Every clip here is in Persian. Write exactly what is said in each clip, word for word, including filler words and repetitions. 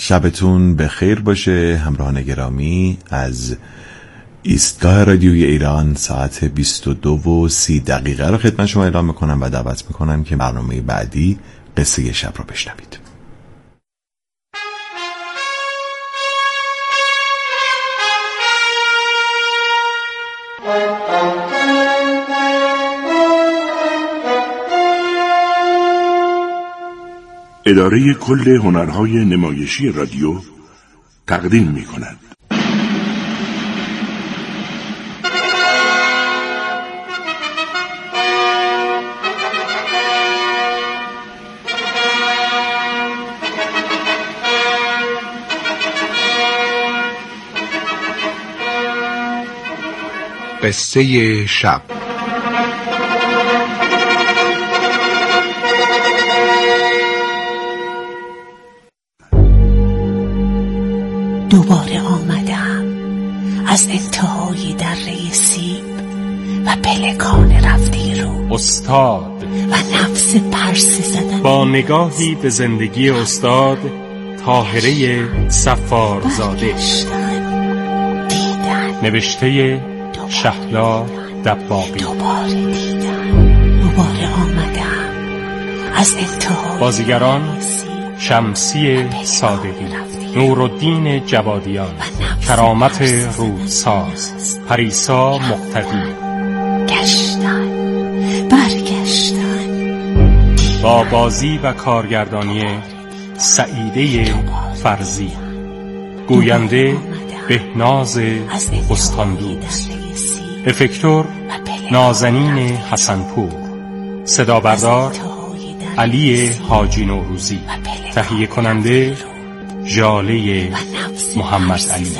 شبتون به خیر باشه همراهان گرامی. از ایستگاه رادیوی ایران ساعت بیست و دو و سی دقیقه رو خدمت شما اعلام میکنم و دعوت میکنم که برنامه بعدی قصه شب رو بشنوید. اداره کل هنرهای نمایشی رادیو تقدیم می کند. قصه شب. دوباره آمدم از انتهای دره سیب و پلکان رفتی رو استاد و نفس پرسه زدن با نگاهی به زندگی استاد طاهره صفارزاده. دیدن نوشته شهلا دباغی. دوباره دیدن دوباره آمدم از انتهای بازیگران شمسی صادقی، نورالدین جوادیان، کرامت روساز، پریسا مقتدی. گشتن برگشتن با بازی و کارگردانی سعیده فرزی، گوینده بهناز استاندوز، افکتور نازنین حسنپور، صدا بردار علی حاجی نوروزی، تهیه کننده ژاله محمد علی.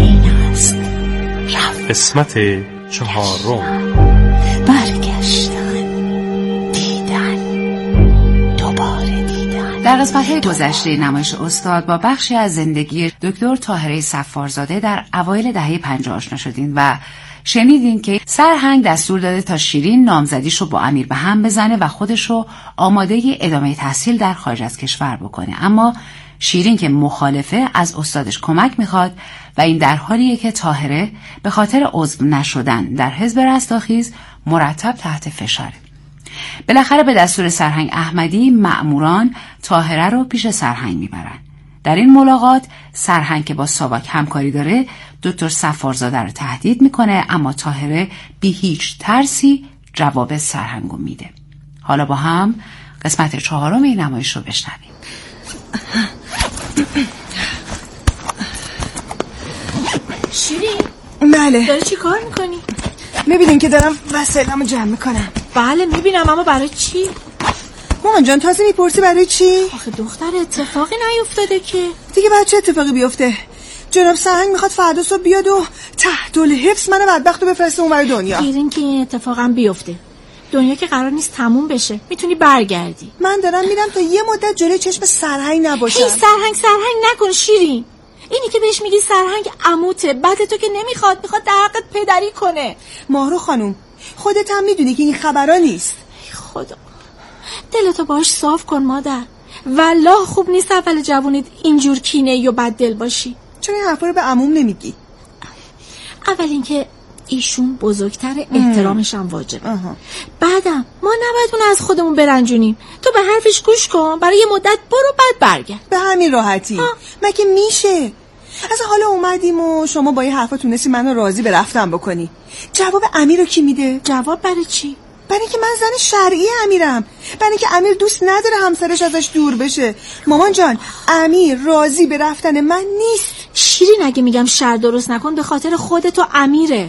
قسمت چهارم. برگشتن دیدن دوباره دیدن. در قسمت‌های گذشته نمایش استاد با بخشی از زندگی دکتر طاهره صفارزاده در اوایل دهه پنجاه آشنا شدین و شنیدین که سرهنگ دستور داده تا شیرین نامزدیشو با امیر به هم بزنه و خودشو آماده ادامه تحصیل در خارج از کشور بکنه، اما شیرین که مخالفه از استادش کمک میخواد و این در حالیه که طاهره به خاطر عضو نشدن در حزب رستاخیز مرتب تحت فشاره. بالاخره به دستور سرهنگ احمدی مأموران طاهره رو پیش سرهنگ میبرن. در این ملاقات سرهنگ که با ساواک همکاری داره دکتر صفارزاده رو تهدید میکنه، اما طاهره بی هیچ ترسی جواب سرهنگو میده. حالا با هم قسمت چهارم این نمایش رو بشنویم. شیرین بله داری چی کار میکنی؟ میبینین که دارم وسایلمو جمع میکنم. بله میبینم، اما برای چی؟ مامان جان تازه میپرسی برای چی؟ آخه دختر اتفاقی نیفتاده که. دیگه بعد چه اتفاقی بیفته؟ جناب سرهنگ میخواد فردا صبح بیاد و تحت الحفظ منو بدبختو بفرسته اونور دنیا. گیرین که این اتفاقم بیفته. دنیا که قرار نیست تموم بشه، میتونی برگردی. من دارم میرم تا یه مدت جلوی چشم سرهنگ نباشم. هی سرهنگ سرهنگ نکن شیرین. اینی که بهش میگی سرهنگ عموته، بعد تو که نمیخواد، میخواد در حقت پدری کنه. ماهرو خانوم خودت هم میدونی که این خبرا نیست. خدا دلتو باش صاف کن مادر، والله خوب نیست اول جوونیت اینجور کینه یا بد دل باشی. چرا این حرفا رو به عموم نمیگی؟ اول اینکه ایشون بزرگتر، احترامش هم واجبه. آها. بعدم ما نباید اون از خودمون برنجونیم. تو به حرفش گوش کن، برای یه مدت برو بعد برگرد. به همین راحتی مگه میشه؟ از حالا اومدیم و شما با این حرفا تونستی منو راضی به رفتن بکنی. جواب امیر رو کی میده؟ جواب برای چی؟ برای که من زن شرعی امیرم، برای که امیر دوست نداره همسرش ازش دور بشه. مامان جان امیر راضی به رفتن من نیست. شیرین اگه میگم شر درست نکن به خاطر خودت و امیره.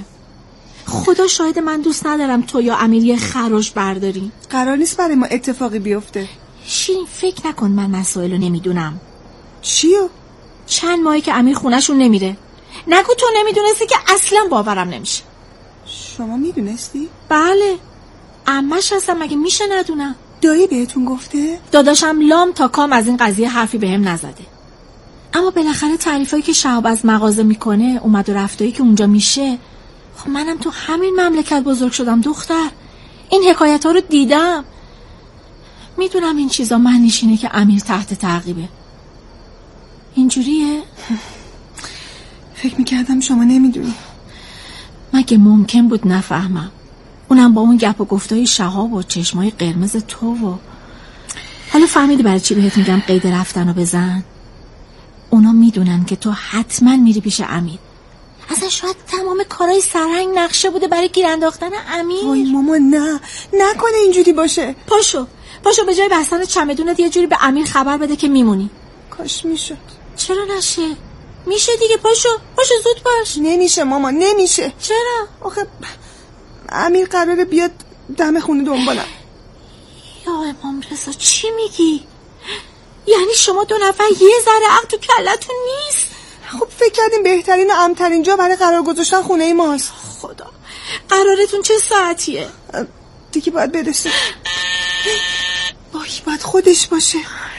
خدا شاید من دوست ندارم تو یا امیر یه خراش برداریم. قرار نیست برای ما اتفاقی بیفته. شیرین فکر نکن من مسائلو نمیدونم. چیو؟ چند ماهی که امیر خونه‌شون نمیره. نگو تو نمیدونستی که اصلا باورم نمیشه. شما میدونستی؟ بله عمش هستم، مگه میشه ندونم؟ دایی بهتون گفته؟ داداشم لام تا کام از این قضیه حرفی بهم نزده. اما بالاخره تعریفایی که شهاب از مغازه میکنه، اومد و رفتایی که اونجا میشه، خب منم تو همین مملکت بزرگ شدم دختر. این حکایت ها رو دیدم. میدونم این چیزا معنیش اینه که امیر تحت تعقیبه. اینجوریه؟ فکر میکردم شما نمیدونی. مگه ممکن بود نفهمم؟ اونم با اون گپ و گفتای شهاب و چشمای قرمز تو. و حالا فهمیدی برای چی بهت میگم قید رفتن رو بزن؟ اونا میدونن که تو حتما میری پیش امیر. اصلا شاید تمام کارهای سرهنگ نقشه بوده برای گیر انداختن امیر. وای ماما نه، نکنه اینجوری باشه. پاشو پاشو به جای بستن چمدونت یه جوری به امیر خبر بده که میمونی. کاش میشد. چرا نشه؟ میشه دیگه. پاشو پاشو زود باش. نمیشه ماما، نمیشه. چرا؟ آخه امیر قراره بیاد دم خونه دنبالم. یا امام رضا چی میگی؟ یعنی شما دو نفر یه ذره عقل تو کلتون نیست؟ خب فکر کردیم بهترین و امن‌ترین جا برای قرار گذاشتن خونه ماست. خدا، قرارتون چه ساعتیه؟ دیگه باید برسه. وای باید خودش باشه.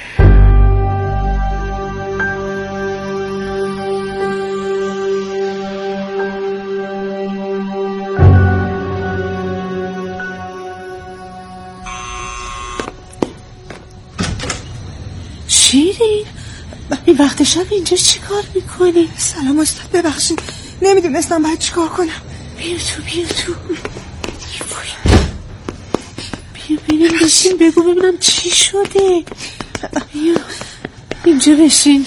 شیرین، این وقت شب اینجا چی کار میکنی؟ سلام استاد، ببخشید نمیدونستم باید چی کار کنم. بیا تو بیا تو بیا ببینیم، بشین بگو ببینم چی شده. بیا اینجا بشین.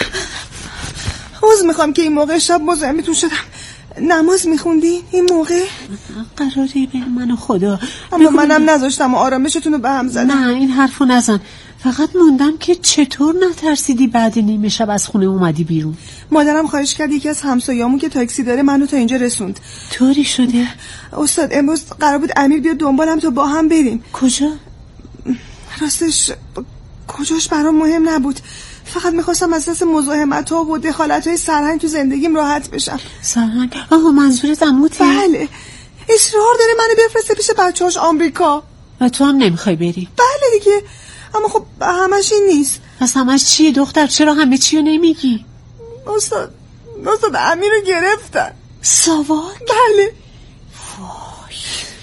عذر میخوام که این موقع شب مزاحمتون شدم. نماز میخوندین این موقع؟ قراره بین من و خدا. اما منم نذاشتم و آرامشتون رو به هم زدم. نه این حرفو نزن. فقط موندم که چطور نترسیدی بعد نیمه شب از خونه اومدی بیرون؟ مادرم خواهش کرد یکی از همسایه‌مون که تاکسی داره منو تا اینجا رسوند. طوری شده؟ استاد امروز قرار بود امیر بیاد دنبالم تا با هم بریم. کجا؟ راستش کجاش برام مهم نبود. فقط میخواستم از دست مزاحمت‌ها و دخالت‌های سرهنگ تو زندگیم راحت بشم. سرهنگ؟ آها منظورت عموتی؟ بله. اصرار داره منو بفرسته پیش بچه‌هاش آمریکا. و تو هم نمیخوای بری؟ بله دیگه. اما خب همش این نیست. پس همش چیه دختر؟ چرا همه چی رو نمیگی؟ استاد استاد امیر رو گرفتن. ساواک؟ بله. وای،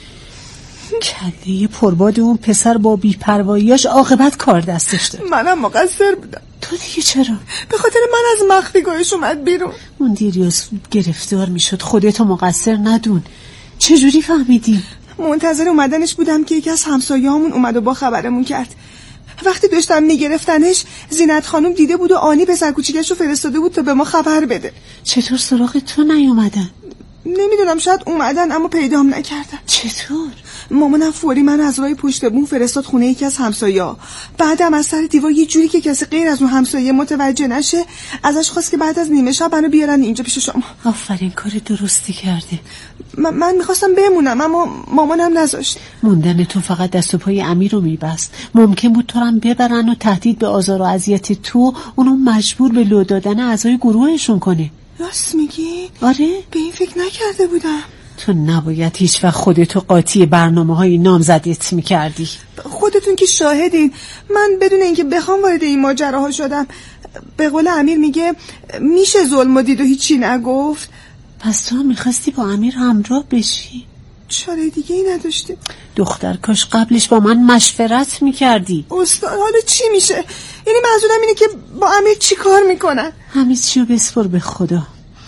کله پرباد اون پسر با بی‌پرواییاش عاقبت کار دستش داد. منم مقصر بودم. تو دیگه چرا؟ به خاطر من از مخفیگاهش اومد بیرون. اون دیریاز گرفتار میشد، خودتو مقصر ندون. چجوری فهمیدی؟ منتظر اومدنش بودم که یکی از همسایه‌هامون اومد و با خبرمون کرد. وقتی داشتم میگرفتنش زینت خانم دیده بود و آنی پسر کوچیکش رو فرستاده بود تا به ما خبر بده. چطور سراغ تو نیومدن؟ نمیدونم، شاید اومدن اما پیدام نکردن. چطور؟ مامانم فوری من از راه پشت بوم فرستاد خونه یکی از همسایه‌ها. بعدم از سر دیوار یه جوری که کسی غیر از اون همسایه متوجه نشه ازش خواست که بعد از نیمه شب منو بیارن اینجا پیش شما. آفرین، کار درستی کرده. من, من میخواستم بمونم اما مامانم نذاشت. موندن تو فقط دست و پای امیر رو میبست. ممکن بود تو هم ببرن و تهدید به آزار و اذیت تو اونو مجبور به لو دادن اعضای گروهشون کنه. راست میگی؟ آره، به این فکر نکرده بودم. تو نباید هیچ وقت خودتو قاطی برنامه های نامزدیت میکردی. خودتون که شاهدین. من بدون اینکه بخوام وارد این ماجراها شدم. به قول امیر میگه میشه ظلم و دید و هیچی نگفت. پس تو میخواستی با امیر همراه بشی؟ چاره دیگه ای نداشتی. دختر کاش قبلش با من مشورت میکردی. استاد حالا چی میشه؟ یعنی منظورم اینه که با امیر چی کار میکنن؟ همه چیو بسپر به خدا.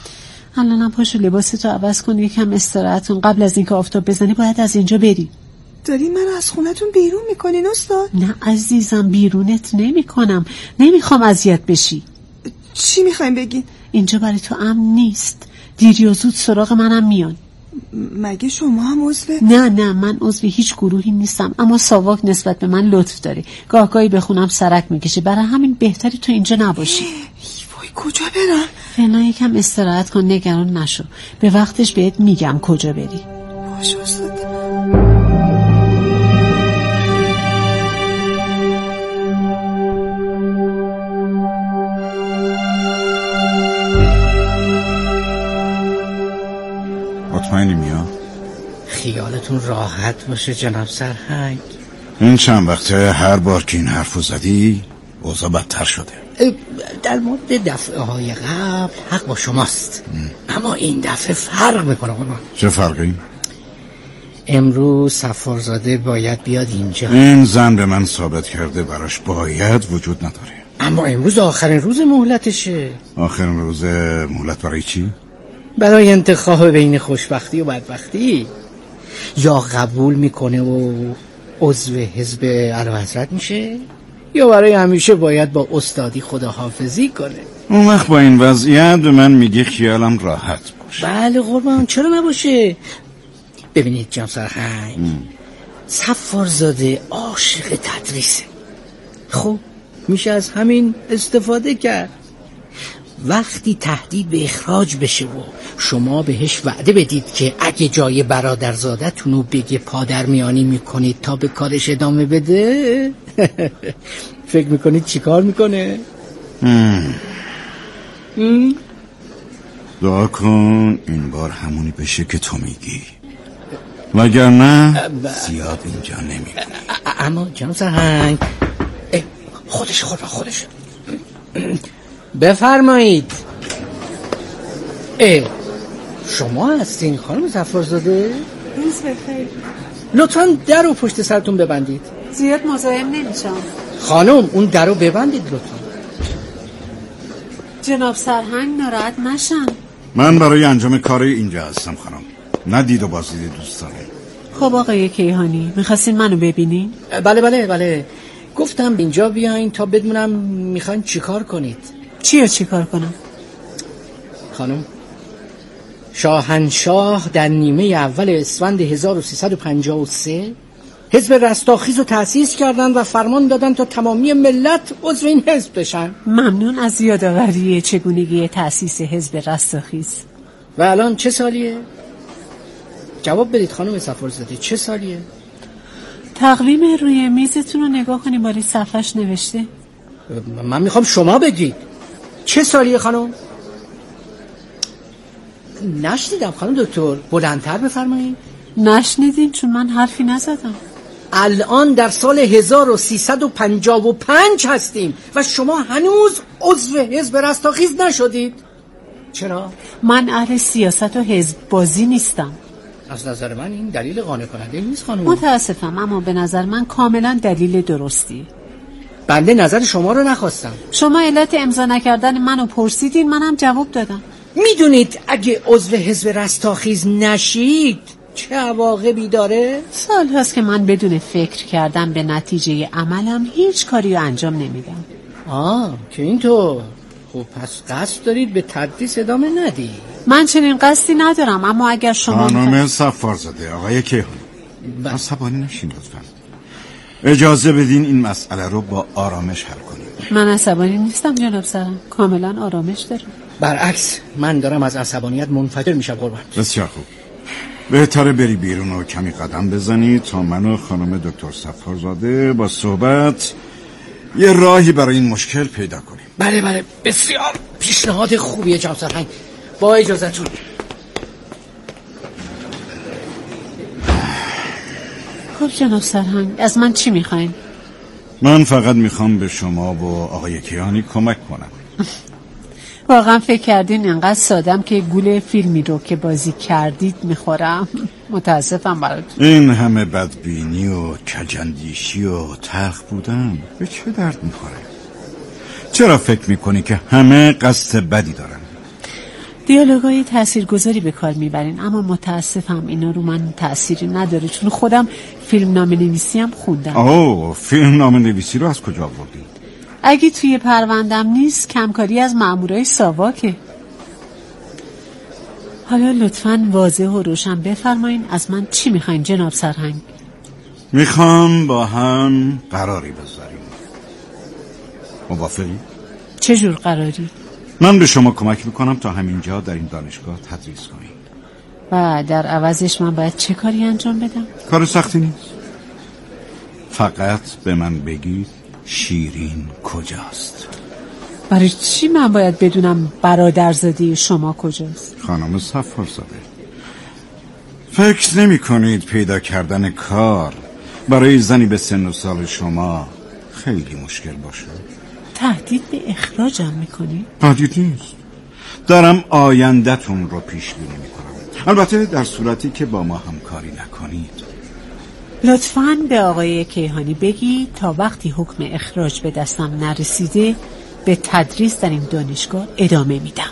الانم پاشو لباستو عوض کن، یکم استراحت کن. قبل از اینکه آفتاب بزنی باید از اینجا بری. دارین من از خونتون بیرون میکنین استاد؟ نه عزیزم، بیرونت نمیکنم. نمیخوام اذیت بشی. چی میخواین بگین؟ اینجا برای تو امن نیست. دیر یا زود سراغ منم میان. مگه شما هم عضو؟ نه نه، من عضو هیچ گروهی نیستم، اما ساواک نسبت به من لطف داره. گاه گاهی بخونم سرک میکشه، برای همین بهتری تو اینجا نباشی. وای کجا برم؟ فعلا یکم استراحت کن، نگران نشو. به وقتش بهت میگم کجا بری. باشه استاد. مطمئنی میا؟ خیالتون راحت باشه جناب سرهنگ. این چند وقته هر بار که این حرفو زدی اوضاع بدتر شده. در مورد دفعه های قبل حق با شماست. ام. اما این دفعه فرق میکنه. چه فرقی؟ امروز سفارزاده باید بیاد اینجا. این زن به من ثابت کرده براش باید وجود نداره. اما امروز آخرین روز مهلتشه. آخرین روز مهلت برای چی؟ برای انتخاب بین خوشبختی و بدبختی. یا قبول میکنه و عضو حزب اعلیحضرت میشه، یا برای همیشه باید با استادی خداحافظی کنه. اون وقت با این وضعیت به من میگه خیالم راحت باشه. بله قربان، چرا نباشه؟ ببینید جناب سرهنگ، صفارزاده عاشق تدریسه. خب میشه از همین استفاده کرد. وقتی تهدید به اخراج بشه و شما بهش وعده بدید که اگه جای برادرزادتونو بگه پادر میانی میکنید تا به کارش ادامه بده، فکر میکنید چی کار میکنه؟ دعا کن این بار همونی بشه که تو میگی، وگرنه زیاد اینجا نمیکنی. اما جناب سرهنگ، خودش خود را خودش بفرمایید. اه شما هستین خانم صفارزاده؟ روز بخیر. لطفاً در رو پشت سرتون ببندید. زیاد مزاحم نمیشم. خانم اون در رو ببندید لطفاً. جناب سرهنگ ناراحت نشن. من برای انجام کار اینجا هستم خانم، نه دید و بازدید دوستانه. خب آقای کیهانی، میخواستین منو ببینین؟ بله بله بله، گفتم اینجا بیاین تا بدونم میخواین چی کار کنید. چی رو چی کار کنم؟ خانم، شاهنشاه در نیمه اول اسفند هزار و سیصد و پنجاه و سه حزب رستاخیز رو تأسیس کردن و فرمان دادن تا تمامی ملت عضو این حزب بشن. ممنون از یادآوری چگونگی تأسیس حزب رستاخیز. و الان چه سالیه؟ جواب بدید خانم صفارزاده، چه سالیه؟ تقویم روی میزتون رو نگاه کنیم، باری صفحش نوشته. من میخوام شما بگید چه سالیه خانم؟ نشنیدم خانم دکتر، بلندتر بفرمایید. نشنیدین چون من حرفی نزدم. الان در سال هزار و سیصد و پنجاه و پنج هستیم و شما هنوز عضو حزب رستاخیز نشدید. چرا؟ من اهل سیاست و حزب بازی نیستم. از نظر من این دلیل قانع کننده نیست خانم. متاسفم، اما به نظر من کاملا دلیل درستی. بنده نظر شما رو نخواستم. شما علت امضا نکردن منو پرسیدین، منم جواب دادم. میدونید اگه عضو حزب رستاخیز نشید چه عواقبی داره؟ سال هست که من بدون فکر کردن به نتیجه عملم هیچ کاری رو انجام نمیدم. آه که اینطور. خب پس قصد دارید به تدریس ادامه ندی؟ من چنین قصدی ندارم، اما اگر شما خانم صفارزاده، آقای کیهانی، عصبانی نشین لطفا. اجازه بدین این مسئله رو با آرامش حل کنیم. من عصبانی نیستم جناب سرم، کاملا آرامش دارم. برعکس، من دارم از عصبانیت منفجر میشم قربان. بسیار خوب، بهتره بری بیرون و کمی قدم بزنی تا من و خانم دکتر صفارزاده با صحبت یه راهی برای این مشکل پیدا کنیم. بله بله، بسیار پیشنهاد خوبیه جناب سرهنگ، با اجازهتون. خب جناب سرهنگ، از من چی میخواین؟ من فقط میخوام به شما و آقای کیهانی کمک کنم. واقعا فکر کردین اینقدر سادم که گول فیلمی رو که بازی کردید میخورم؟ متاسفم براتون. این همه بدبینی و کجندیشی و تلخ بودن به چه درد میخوره؟ چرا فکر میکنی که همه قصد بدی دارن؟ دیالوگای تاثیرگذاری به کار میبرین، اما متاسفم اینا رو من تأثیری نداره، چون خودم فیلم نامه نویسی هم خوندم. اوه، فیلم نامه نویسی رو از کجا آوردی؟ اگه توی پروندم نیست، کمکاری از مامورای ساواکه. حالا لطفاً واضح و روشن بفرمایین از من چی میخواین جناب سرهنگ؟ میخوام با هم قراری بذاریم. موافقی؟ چه جور قراری؟ من به شما کمک میکنم تا همینجا در این دانشگاه تدریس کنیم. و در عوضش من باید چه کاری انجام بدم؟ کار سختی نیست. فقط به من بگید شیرین کجاست. برای چی من باید بدونم برادرزاده شما کجاست؟ خانم صفارزاده، فکر نمی کنید پیدا کردن کار برای زنی به سن و سال شما خیلی مشکل باشه؟ تهدید به اخراجم میکنی؟ تهدید نیست، دارم آینده‌تون رو پیش بینی میکنم. البته در صورتی که با ما همکاری نکنید. لطفاً به آقای کیهانی بگی تا وقتی حکم اخراج به دستم نرسیده به تدریس در این دانشگاه ادامه میدم.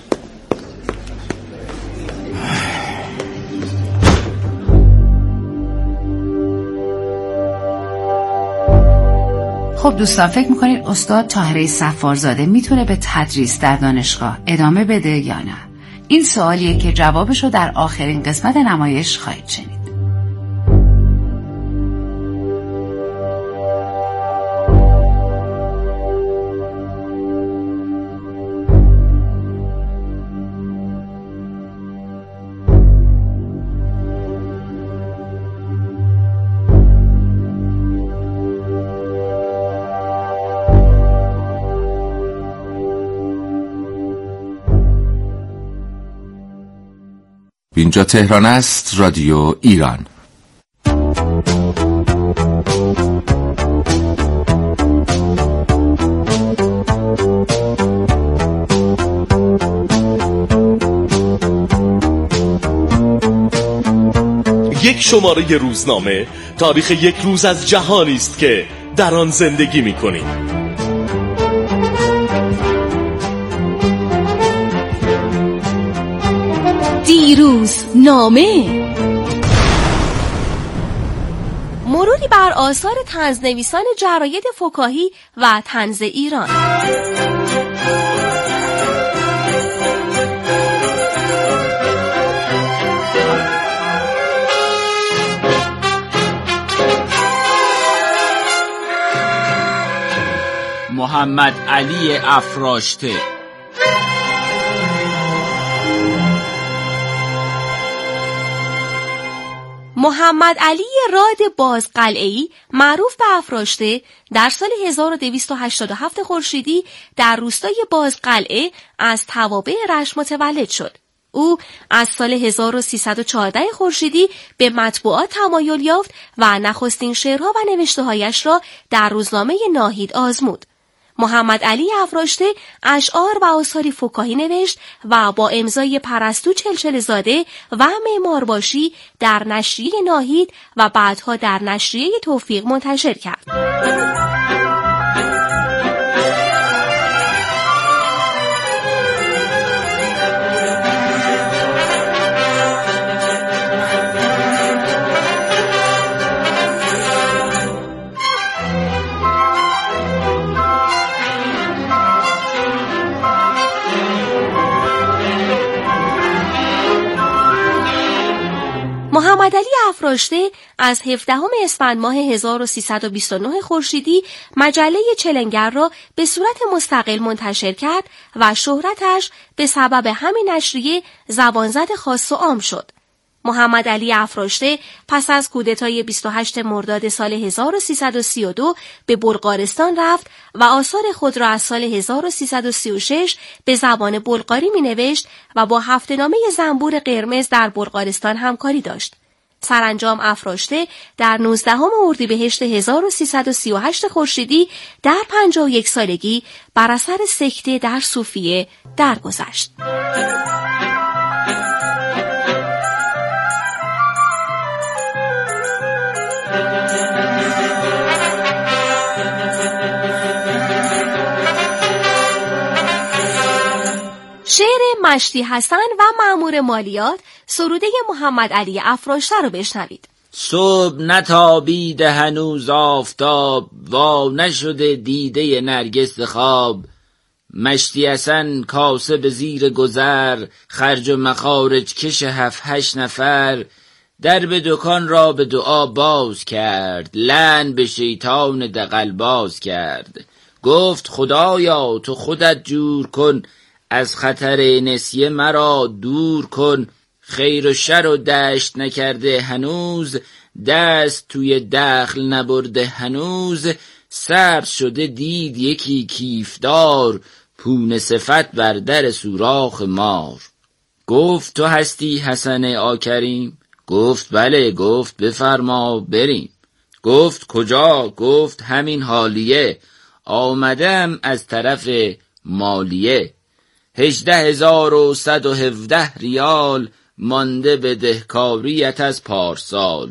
خب دوستان، فکر میکنید استاد طاهره صفارزاده میتونه به تدریس در دانشگاه ادامه بده یا نه؟ این سوالیه که جوابشو در آخرین قسمت نمایش خواهید شنید. اینجا تهران است، رادیو ایران. یک شماره روزنامه تاریخ یک روز از جهانی است که در آن زندگی می‌کنیم. دیروز نامه، مروری بر آثار طنزنویسان جراید فکاهی و طنز ایران. محمد علی افراشته. محمد علی راد بازقلعه‌ای معروف به افراشته در سال هزار و دویست و هشتاد و هفت خورشیدی در روستای بازقلعه از توابع رشت متولد شد. او از سال هزار و سیصد و چهارده خورشیدی به مطبوعات تمایل یافت و نخستین شعرها و نوشته‌هایش را در روزنامه ناهید آزمود. محمد علی افراشته اشعار و آثاری فکاهی نوشت و با امضای پرستو چلچلزاده و معمارباشی در نشریه ناهید و بعدها در نشریه توفیق منتشر کرد. محمد علی افراشته از هفدهم اسفند ماه هزار و سیصد و بیست و نه خورشیدی مجله چلنگر را به صورت مستقل منتشر کرد و شهرتش به سبب همین نشریه زبانزد خاص و عام شد. محمد علی افراشته پس از کودتای بیست و هشتم مرداد سال هزار و سیصد و سی و دو به بلغارستان رفت و آثار خود را از سال هزار و سیصد و سی و شش به زبان بلغاری می نوشت و با هفته‌نامه زنبور قرمز در بلغارستان همکاری داشت. سرانجام افراشته در نوزدهم اردیبهشت هزار و سیصد و سی و هشت خورشیدی در پنجاه و یک سالگی بر اثر سکته در صوفیه درگذشت. شعر مشتی حسن و مأمور مالیات سروده محمد علی افراشته رو بشنوید. صبح نتابیده هنوز آفتاب، وا نشده دیده نرگس خواب. مشتی حسن کاسه به زیر گذر، خرج و مخارج کش هفت هشت نفر. در به دکان را به دعا باز کرد، لعن به شیطان دغل باز کرد. گفت خدایا تو خودت جور کن، از خطر نسیه مرا دور کن. خیر و شر و دشت نکرده هنوز، دست توی دخل نبرده هنوز. سبز شده دید یکی کیفدار، پونه صفت بر در سوراخ مار. گفت تو هستی حسن آکریم؟ گفت بله. گفت بفرما بریم. گفت کجا؟ گفت همین حالیه، آمدم از طرف مالیه. هجده هزار و صد و هفده ریال، مانده به دهکاریت از پارسال.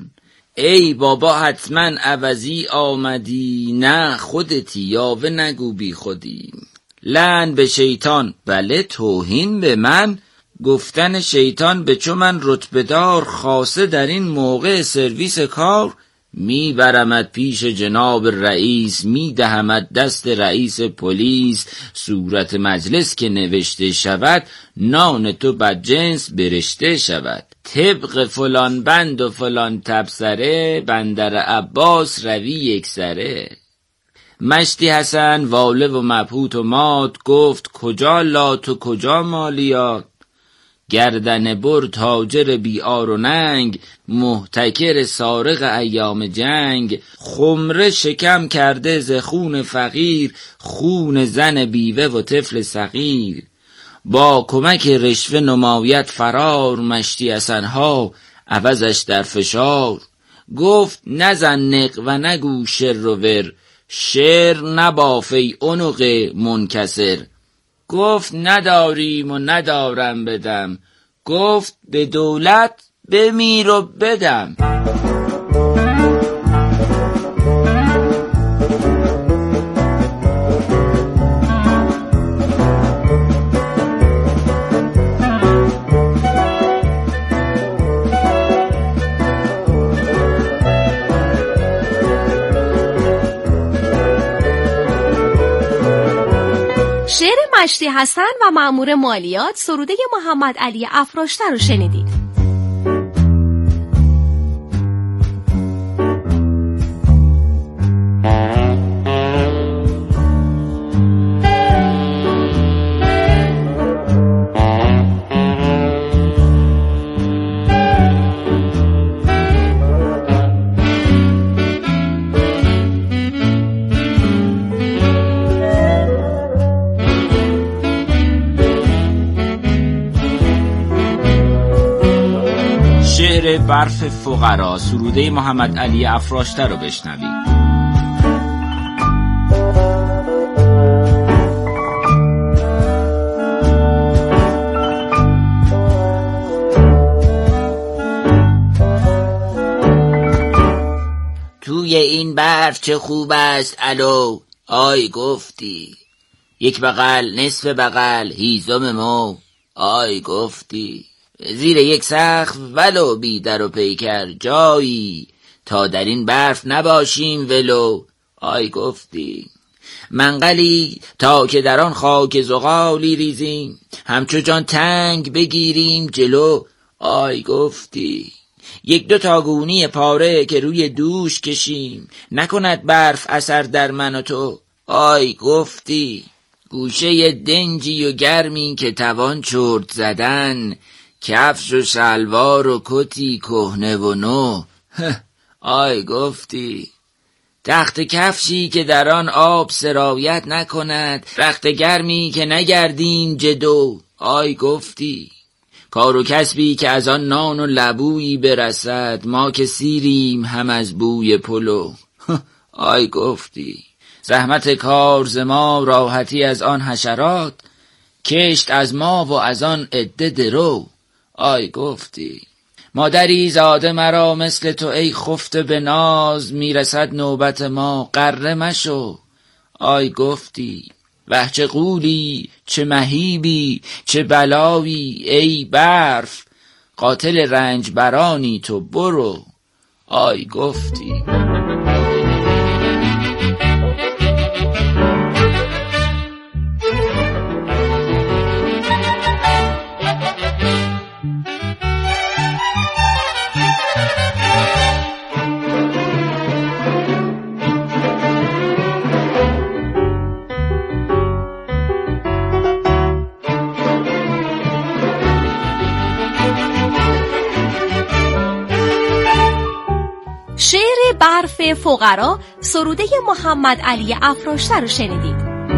ای بابا حتما عوضی آمدی، نه خودتی یاوه نگو بی خودی. لعن به شیطان، بله توهین به من، گفتن شیطان به چو من رتبه دار، خاصه در این موقع سرویس کار. میبرمت پیش جناب رئیس، میدهمت دست رئیس پلیس، صورت مجلس که نوشته شود، نان تو بدجنس برشته شود. طبق فلان بند و فلان تبصره، بندر عباس روی یک سره. مشتی حسن واله و مبهوت و مات، گفت کجا لات و کجا مالیات. گردن بر تاجر بیار و ننگ، محتکر سارق ایام جنگ. خمره شکم کرده ز خون فقیر، خون زن بیوه و طفل صغیر. با کمک رشوه نمایت فرار، مشتی حسن‌ها عوضش در فشار. گفت نزن نق و نگو شر و ور، شعر نباف ای عنق منکسر. گفت نداریم و ندارم بدم، گفت به دولت بمیر و بدم. شعر مشتی حسن و مأمور مالیات سروده محمد علی افراشته رو شنیدید. شعر برف فقرا سروده محمد علی افراشته رو بشنوید. توی این برف چه خوب است الو، آی گفتی. یک بغل نصف بغل هیزم مو، آی گفتی. زیر یک سقف ولو بی در و پیکر جایی، تا در این برف نباشیم ولو، آی گفتی. منقلی تا که در آن خاک زغالی ریزیم، همچو جان تنگ بگیریم جلو، آی گفتی. یک دو تاگونی پاره که روی دوش کشیم، نکند برف اثر در من و تو، آی گفتی. گوشه دنجی و گرمی که توان چرت زدن، کفش و شلوار و کتی کهنه و نو، آی گفتی. تخت کفشی که در آن آب سرایت نکند، رخت گرمی که نگردیم جدو، آی گفتی. کار و کسبی که از آن نان و لبویی برسد، ما که سیریم هم از بوی پلو، آی گفتی. زحمت کار ز ما، راحتی از آن حشرات، کشت از ما و از آن عده درو، آی گفتی. مادری زاده مرا مثل تو ای خفته به ناز، میرسد نوبت ما غره مشو، آی گفتی. وه چه غولی چه مهیبی چه بلاوی ای برف، قاتل رنج برانی تو برو، آی گفتی. شعر برف فقرا سروده محمد علی افراشته رو شنیدید.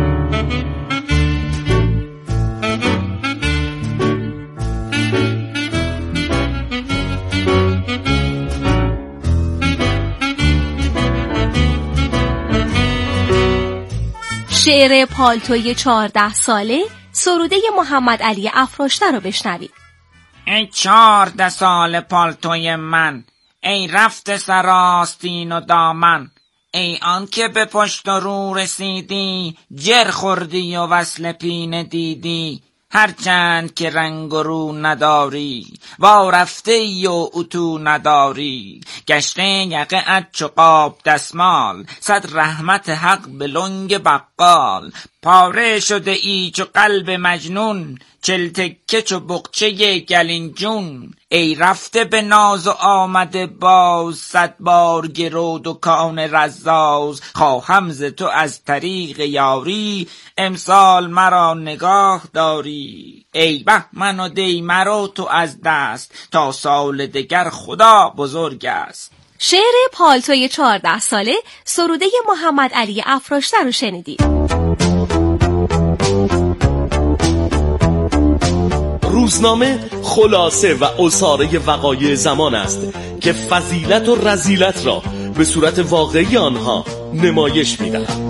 شعر پالتوی چهارده ساله سروده محمد علی افراشته رو بشنوید. ای چهارده ساله پالتوی من، ای رفته سراستین و دامن، ای آن که به پشت و رو رسیدی، جر خوردی و وصل پینه دیدی. هرچند که رنگ و رو نداری، وا رفته ای و اتو نداری. گشته یقه ات چو قاب دستمال، صد رحمت حق به لنگ بقال. پاره شده ای چو قلب مجنون، چل تکه چو بقچه گلین جون. ای رفته به ناز و آمده باز، صد بار گرو دکان رزاز. خواهم ز تو از طریق یاری، امسال مرا نگاه داری. ای بهمن و دی مرا تو از دست، تا سال دگر خدا بزرگ است. شعر پالتوی چهارده ساله سروده محمد علی افراشته رو شنیدید. روزنامه خلاصه و اصاره وقایع زمان است که فضیلت و رذیلت را به صورت واقعی آنها نمایش می‌دهد.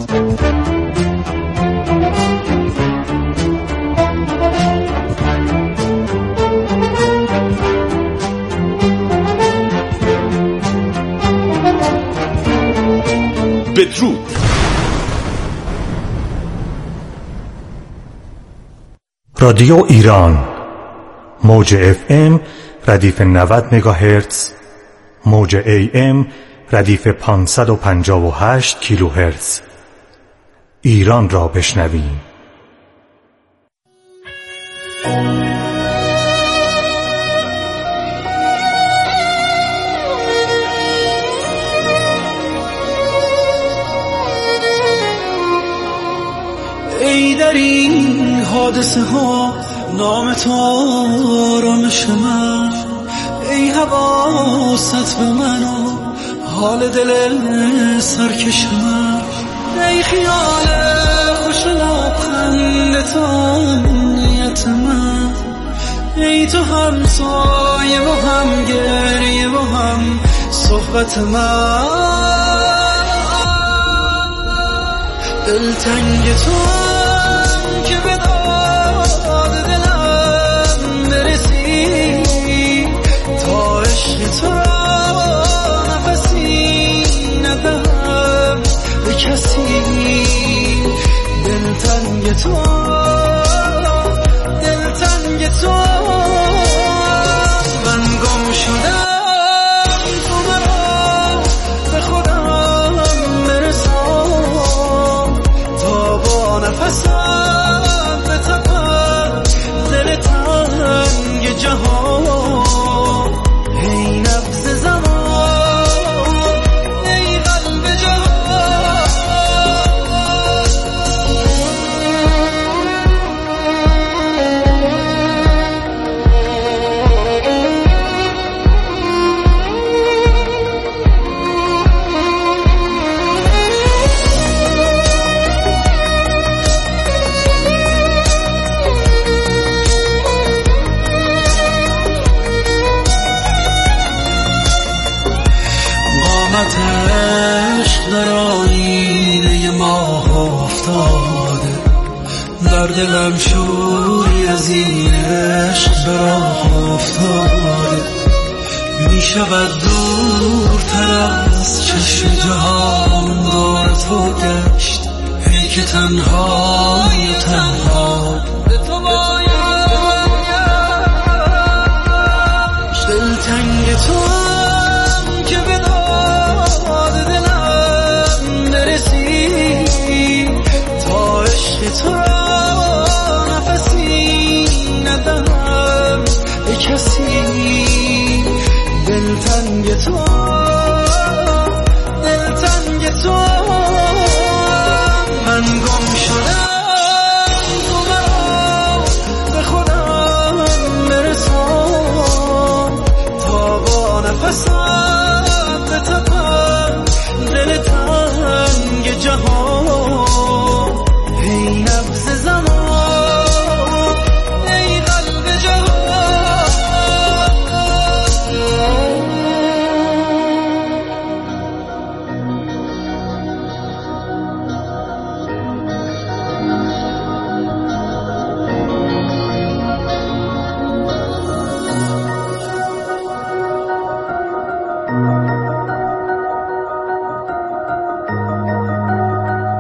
بدرود. رادیو ایران، موج اف ام ردیف نود مگاهرتز، موج ای ام ردیف پانصد و پنجاه و هشت کیلوهرتز. ایران را بشنویم. ای در این حادثه ها نام تو آرامش من، ای حواست به من و حال دل سرکش من. ای خیال خوش لبخند تو نیت من، ای تو هم سایه و هم گریه و هم صحبت من. دلتنگ تو که به داد دلم برسی، تا عشق تو را نفسی ندم به کسی. دلتنگ تو دلتنگ تو من گم شدم، تو مرا به خودم برسان، تا با نفسم به تپم دل تنگ جهان. ای نبض زمان، ای قلب جهان. عشق در آینه ماه افتاده، در دلم شوری از این عشق به راه افتاده. می شود دورتر از چشم جهان دار تو گشت، ای که تنهای و تنها